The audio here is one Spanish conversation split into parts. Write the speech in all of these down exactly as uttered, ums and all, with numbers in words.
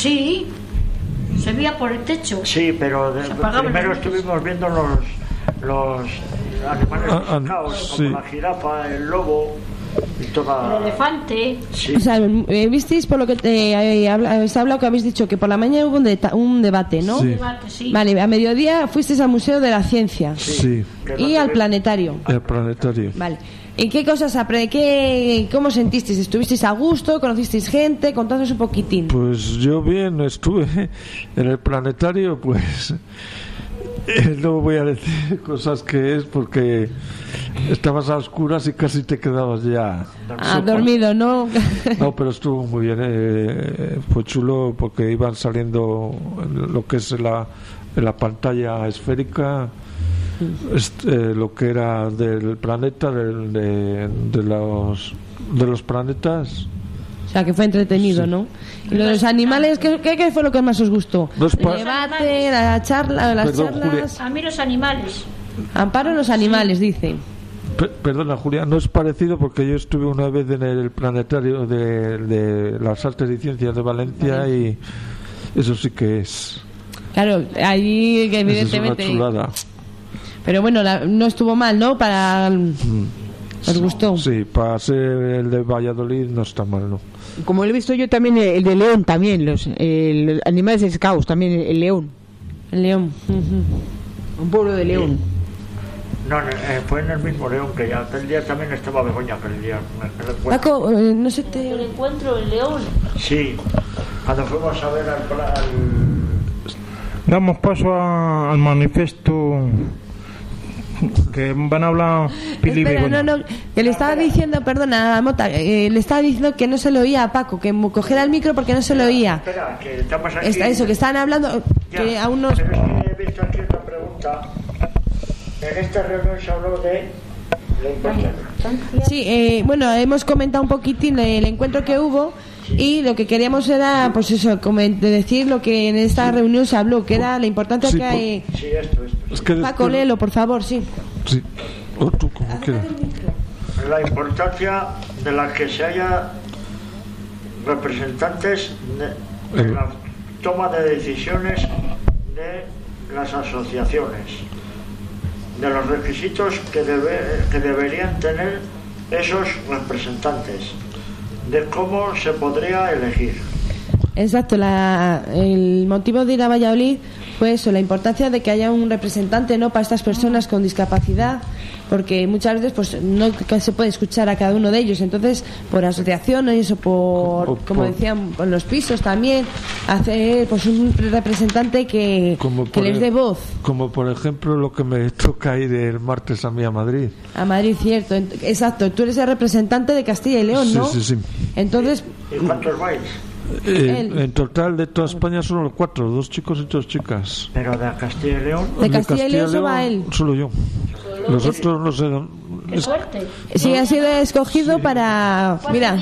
Sí, se veía por el techo. Sí, pero de, primero estuvimos viendo los, los animales ah, buscados, sí. como la jirafa, el lobo y toda... El elefante. Sí. O sea, visteis por lo que te, eh, habéis hablado, que habéis dicho que por la mañana hubo un, de, un debate, ¿no? Sí. Debate, sí. Vale, a mediodía fuisteis al Museo de la Ciencia. Sí. Y al planetario. El planetario. Vale. ¿Y qué cosas apre qué cómo sentisteis? ¿Estuvisteis a gusto? ¿Conocisteis gente? Contadnos un poquitín. Pues yo bien estuve en el planetario, pues eh, no voy a decir cosas que es porque estabas a oscuras y casi te quedabas ya ah, dormido, ¿no? No, pero estuvo muy bien, eh, fue chulo porque iban saliendo lo que es la, la pantalla esférica. Este, lo que era del planeta del, de, de los de los planetas, o sea que fue entretenido, sí. ¿no? Y lo de los animales, ¿qué, qué fue lo que más os gustó? Los el debate, la charla, las Perdón, charlas. Julia. A mí los animales. Amparo los animales, sí. Dice. P perdona, Julia, no es parecido porque yo estuve una vez en el planetario de, de las Artes y Ciencias de Valencia, vale. Y eso sí que es. Claro, allí que evidentemente. Es una chulada. Pero bueno, la, no estuvo mal, ¿no? Para mm. ¿Os gustó? Sí, para ser el de Valladolid no está mal, ¿no? Como lo he visto yo también, el de León también, los, el, los animales escaus, también el, el León. El León. Uh-huh. Un pueblo de León. Sí. No, eh, fue en el mismo León, que ya aquel día también estaba Begoña, aquel día. Paco, eh, no sé te... El encuentro en León. Sí, cuando fuimos a ver al... al... Damos paso a, al manifiesto... que van a hablar Pili Espera, Begoña. no, no, que le estaba diciendo, perdona, Mota, eh, le estaba diciendo que no se lo oía a Paco, que cogiera el micro porque no se lo oía. Espera, que estamos aquí. Está eso, que estaban hablando, ya, que aún no... Pero es que he visto aquí una pregunta. En esta reunión se habló de la importancia. Sí, eh, bueno, hemos comentado un poquitín el encuentro que hubo. Y lo que queríamos era, pues eso, decir lo que en esta reunión se habló, que era la importancia sí, que hay. Sí, esto, esto. Es que Paco, después... léelo, por favor, sí. Sí, o tú, como quieras. La importancia de la que se haya representantes de, de la toma de decisiones de las asociaciones, de los requisitos que, debe, que deberían tener esos representantes, de cómo se podría elegir. Exacto, la, el motivo de ir a Valladolid fue eso, la importancia de que haya un representante, ¿no?, para estas personas con discapacidad, porque muchas veces pues no se puede escuchar a cada uno de ellos, entonces por asociación y eso, por, o, como por, decían, por los pisos también, hacer pues un representante que, que les dé voz. Como por ejemplo lo que me toca ir el martes a mí a Madrid. A Madrid, cierto, exacto, tú eres el representante de Castilla y León, ¿no? Sí, sí, sí. Entonces... ¿Y cuántos vais? Eh, en total de toda España solo los cuatro, dos chicos y dos chicas. Pero de Castilla y León. De Castilla y León solo va él. Solo yo. Solo los es, otros no sé. Qué suerte. Sí, ha sido escogido sí. para. Mira.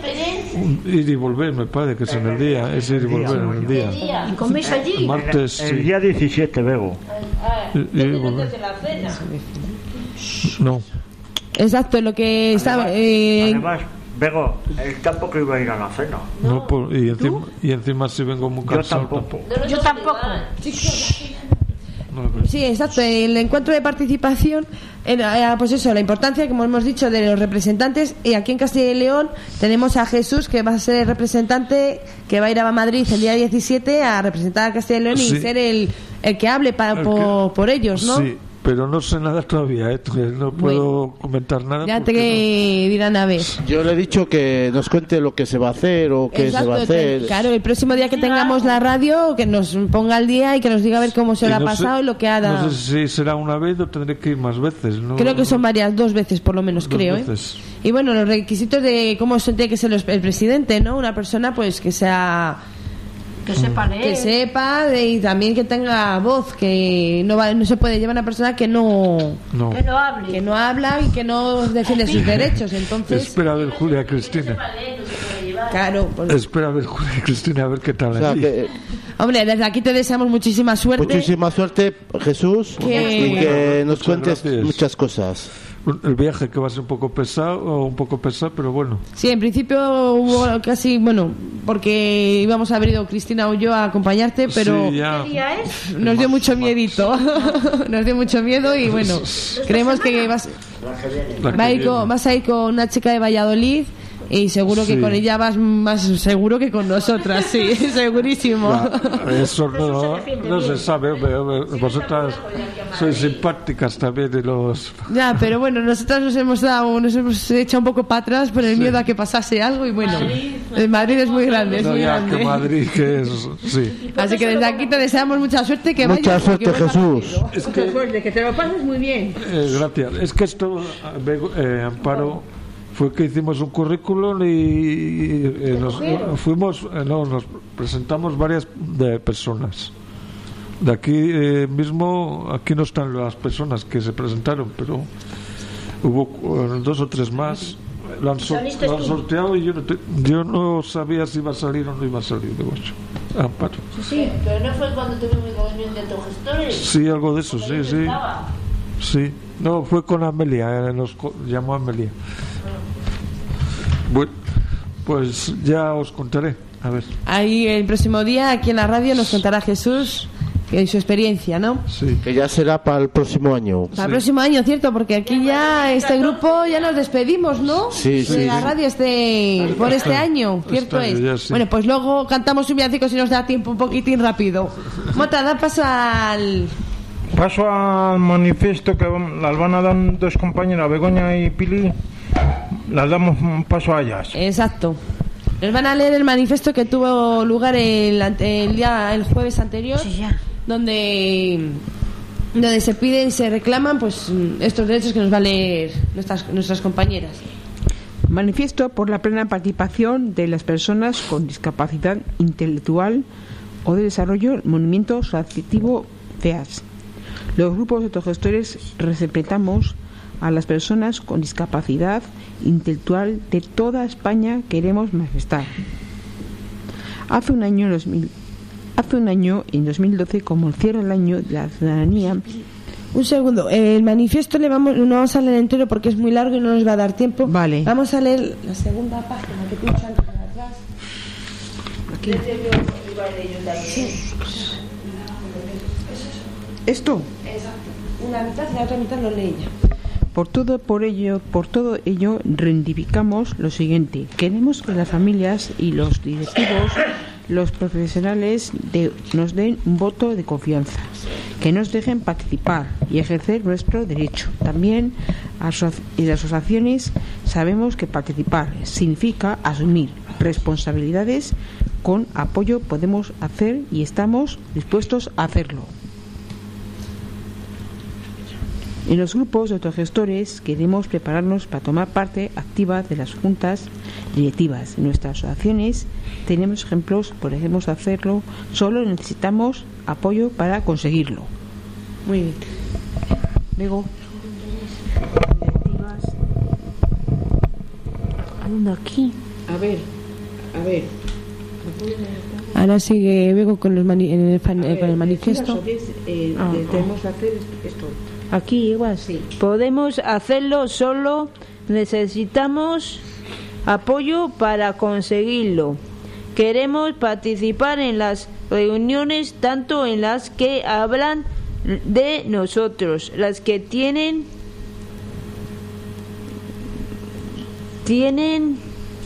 Ir y volver, me parece que es en el día. Es ir y volver en el día. ¿Y coméis allí? El martes. El, el día diecisiete, Bego. Ah, desde la cena. No. Exacto, lo que estaba. Eh, además, Bego, él tampoco iba a ir a la cena. No, no por, y, encima, y encima si vengo muy cansado. Yo tampoco. tampoco. Yo tampoco. Sí, exacto. El encuentro de participación era, pues eso, la importancia, como hemos dicho, de los representantes. Y aquí en Castilla y León tenemos a Jesús, que va a ser el representante, que va a ir a Madrid el día diecisiete a representar a Castilla y León sí. y ser el, el que hable para, el por, que, por ellos, ¿no? Sí. Pero no sé nada todavía, ¿eh? No puedo bueno, comentar nada. Ya te no... dirán a ver. Yo le he dicho que nos cuente lo que se va a hacer o qué Exacto, se va a hacer. Que, claro, el próximo día que tengamos la radio, que nos ponga al día y que nos diga a ver cómo se lo no ha pasado sé, y lo que ha dado. No sé si será una vez o tendré que ir más veces. ¿no? Creo que son varias, dos veces por lo menos, dos creo. Veces. ¿eh? Y bueno, los requisitos de cómo tiene que ser el presidente, ¿no? Una persona pues que sea... Que sepa leer. Que sepa de, y también que tenga voz, que no va, no se puede llevar a una persona que no, no. Que no hable. Que no habla y que no defiende sus derechos. Entonces. Espera a ver, Julia Cristina. Claro. Pues... Espera a ver, Julia Cristina, a ver qué tal. O sea, que... Hombre, desde aquí te deseamos muchísima suerte. Muchísima suerte, Jesús. Que... Y que nos muchas cuentes gracias. Muchas cosas. el viaje que va a ser un poco pesado, o un poco pesado, pero bueno. Sí, en principio hubo casi, bueno, porque íbamos a haber ido Cristina o yo a acompañarte, pero Sí, ya. ¿Qué día es? nos dio mucho miedito. Nos dio mucho miedo y bueno, creemos que vas, La que viene. La que va a ir viene. con- vas a ir con una chica de Valladolid y seguro que Sí. con ella vas más seguro que con nosotras, sí, segurísimo. Ya, eso no, no se sabe, pero vosotras sois simpáticas también y los... Ya, pero bueno, nosotros nos hemos dado, nos hemos echado un poco para atrás por el miedo a que pasase algo y bueno, el Madrid es muy grande, es No, muy ya, grande. que Madrid, que es... Sí. Así que desde aquí te deseamos mucha suerte, que Mucha vayas, suerte, porque vuelvas Jesús. rápido. Es que, Suerte, que te lo pases muy bien. eh, gracias. Es que esto, eh, Amparo, fue que hicimos un currículum y eh, nos fuimos, eh, no, nos presentamos varias de personas. De aquí eh, mismo, aquí no están las personas que se presentaron, pero hubo eh, dos o tres más. Lo han, so- ¿Saliste lo han tú? sorteado y yo no, te- yo no sabía si iba a salir o no iba a salir, digo yo. Amparo. Sí, pero no fue cuando tuvimos reunión de autogestores. Sí, algo de eso, Porque sí, yo sí. estaba. Sí, no, fue con Amelia, eh, nos co- llamó Amelia. Bueno, pues ya os contaré, a ver, Ahí el próximo día, aquí en la radio, nos contará Jesús que su experiencia, ¿no? sí. Que ya será para el próximo año. Para el próximo año, ¿cierto? Porque aquí ya este grupo ya nos despedimos, ¿no? Sí, De sí. la radio este por este año, ¿cierto Este año es? ya sí. Bueno, pues luego cantamos un villancico si nos da tiempo un poquitín rápido. Mota, da paso al... Paso al manifiesto que las van a dar dos compañeras, Begoña y Pili. Las damos un paso a ellas. Exacto. Nos van a leer el manifiesto que tuvo lugar el, ante- el día el jueves anterior, donde donde se piden, se reclaman pues estos derechos que nos va a leer nuestras nuestras compañeras. Manifiesto por la plena participación de las personas con discapacidad intelectual o de desarrollo, movimiento asociativo C E A S. Los grupos autogestores representamos a las personas con discapacidad intelectual de toda España. Queremos manifestar. Hace un año, en dos mil hace un año, en dos mil doce, como el cierre del año de la ciudadanía, Un segundo, el manifiesto le vamos no vamos a leer entero porque es muy largo y no nos va a dar tiempo. Vale. Vamos a leer la segunda página que pincho antes para atrás. esto Una mitad y la otra mitad lo lee ella. Por todo, por ello, por todo ello, reivindificamos lo siguiente: queremos que las familias y los directivos, los profesionales, de- nos den un voto de confianza, que nos dejen participar y ejercer nuestro derecho. También aso- en las asociaciones sabemos que participar significa asumir responsabilidades. Con apoyo podemos hacer y estamos dispuestos a hacerlo. En los grupos de autogestores queremos prepararnos para tomar parte activa de las juntas directivas. En nuestras asociaciones tenemos ejemplos, podemos hacerlo, solo necesitamos apoyo para conseguirlo. Muy bien. Luego, ¿Dónde aquí? a ver, a ver. Ahora sigue Bego con, los mani- en el fan- eh, con el manifiesto. Ah. Tenemos que hacer esto. Aquí igual sí. Podemos hacerlo, solo necesitamos apoyo para conseguirlo. Queremos participar en las reuniones, tanto en las que hablan de nosotros, las que tienen tienen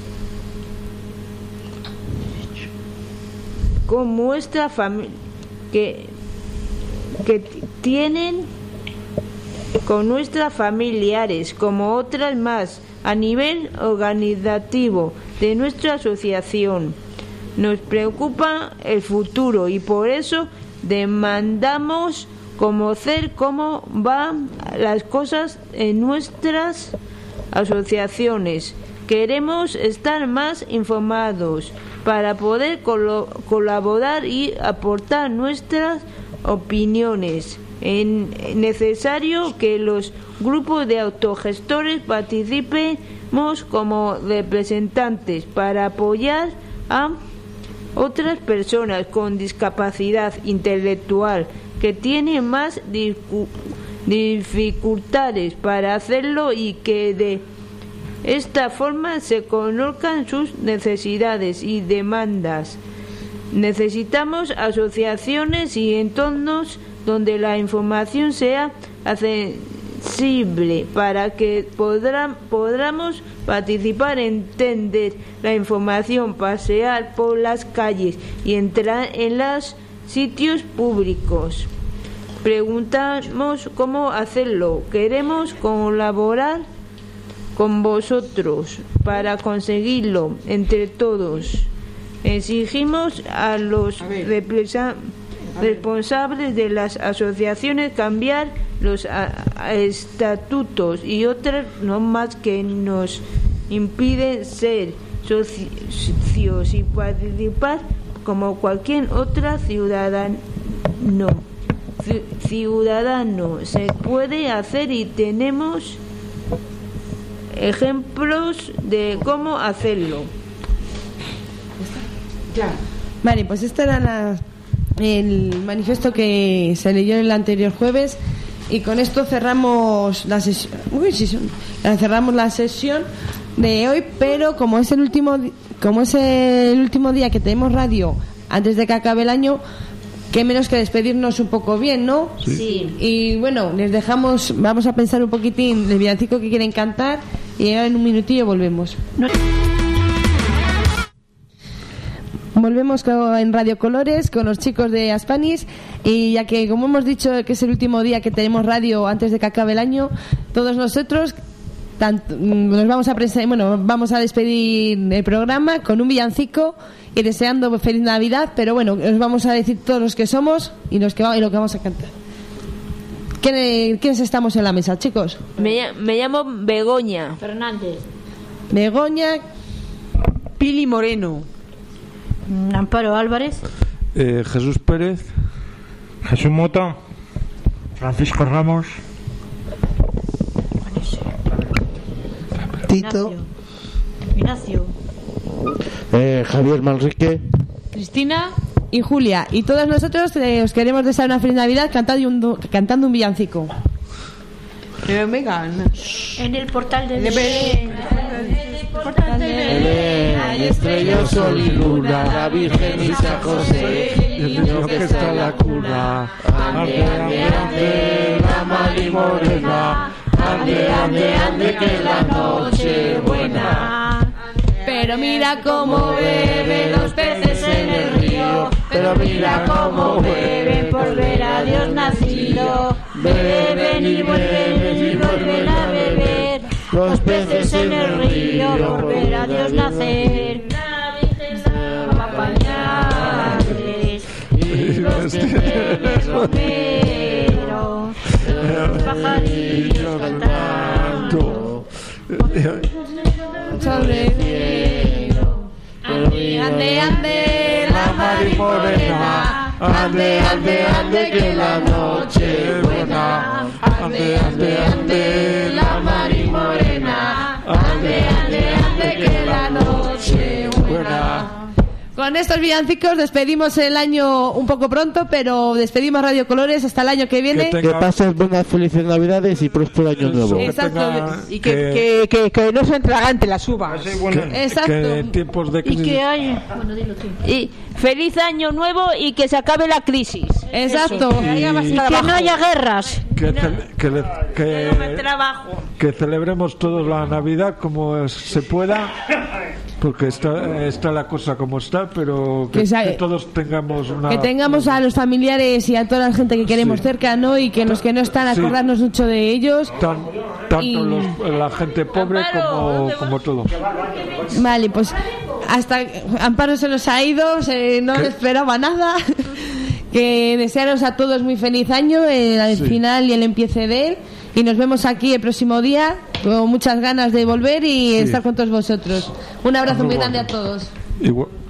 con nuestra familia que que t- tienen con nuestras familiares, como otras más, a nivel organizativo de nuestra asociación. Nos preocupa el futuro y por eso demandamos conocer cómo van las cosas en nuestras asociaciones. Queremos estar más informados para poder colo- colaborar y aportar nuestras opiniones. Es necesario que los grupos de autogestores participemos como representantes para apoyar a otras personas con discapacidad intelectual que tienen más discu- dificultades para hacerlo y que de esta forma se conozcan sus necesidades y demandas. Necesitamos asociaciones y entornos donde la información sea accesible para que podrán, podamos participar, entender la información, pasear por las calles y entrar en los sitios públicos. Preguntamos cómo hacerlo. Queremos colaborar con vosotros para conseguirlo entre todos. Exigimos a los represa- responsables de las asociaciones cambiar los a- a estatutos y otras normas que nos impiden ser socios y participar como cualquier otra ciudadano. Ci- ciudadano se puede hacer y tenemos ejemplos de cómo hacerlo. Vale, pues este era la, el manifiesto que se leyó el anterior jueves y con esto cerramos la sesión. Uy, sí, son- cerramos la sesión de hoy, pero como es el último di- como es el último día que tenemos radio antes de que acabe el año, qué menos que despedirnos un poco bien, ¿no? Sí. Y bueno, les dejamos, vamos a pensar un poquitín el villancico que quieren cantar y ahora en un minutillo volvemos. Volvemos co- en Radio Colores con los chicos de Aspanis y ya que como hemos dicho que es el último día que tenemos radio antes de que acabe el año, todos nosotros tanto, mm, nos vamos a presen- bueno, vamos a despedir el programa con un villancico y deseando feliz Navidad, pero bueno, os vamos a decir todos los que somos y los que va- y lo que vamos a cantar. ¿Quién- ¿Quiénes estamos en la mesa, chicos? Me, ll- me llamo Begoña. Fernández. Begoña, Pili Moreno. Mm, Amparo Álvarez. Eh, Jesús Pérez. Jesús Mota. Francisco Ramos. Tito. Ignacio. Eh, Javier Manrique. Cristina. y Julia. Y todos nosotros eh, os queremos desear una feliz Navidad cantando un, du- cantando un villancico. Eh, venga, En el portal de De Belén. portal de Belén, hay estrellas, sol y luna, la Virgen y San José, El niño que está en la cuna. Ande, ande, ande, la Mari Morena. Ande, ande, ande, que la noche es buena. Pero mira cómo beben los peces en el río. Pero mira cómo beben por ver a Dios nacido. Beben y vuelven y vuelven a beber los peces en el río por ver a Dios nacer. La Virgen daba pañales y los peces comieron. Los pajarillos cantando sobre el cielo. Ande, ande, ande, la Mari Morena. Ande, ande, ande, que la noche es buena. Ande, ande, ande, la Mari Morena. Ande, ande, ande, que la noche es buena. Con estos villancicos despedimos el año un poco pronto, pero despedimos Radio Colores hasta el año que viene. Que Que pases buenas felices Navidades y próspero año nuevo. Que Exacto. tenga- y que, que, que, que no se entragante las uvas. Ese bueno. que- Exacto. que en tiempos de Y crisis que hay. Bueno, dilo tú. Y feliz año nuevo y que se acabe la crisis. Exacto. Y- Y que no haya guerras. que, ce- que, le- que- No me trabajo. que celebremos todos la Navidad como se pueda, porque está, está la cosa como está, pero que, Que sa- que todos tengamos una... Que tengamos a los familiares y a toda la gente que queremos Sí. cerca, ¿no? Y que los que no están, Sí. acordarnos mucho de ellos. Tan- tanto Y- los- la gente pobre como, como todo. Vale, pues hasta Amparo se nos ha ido, se- no ¿Qué? esperaba nada. Que desearos a todos muy feliz año, el, el Sí. final y el empiece de él. Y nos vemos aquí el próximo día con muchas ganas de volver y estar con todos vosotros. Un abrazo Muy muy bueno. grande a todos. Igual-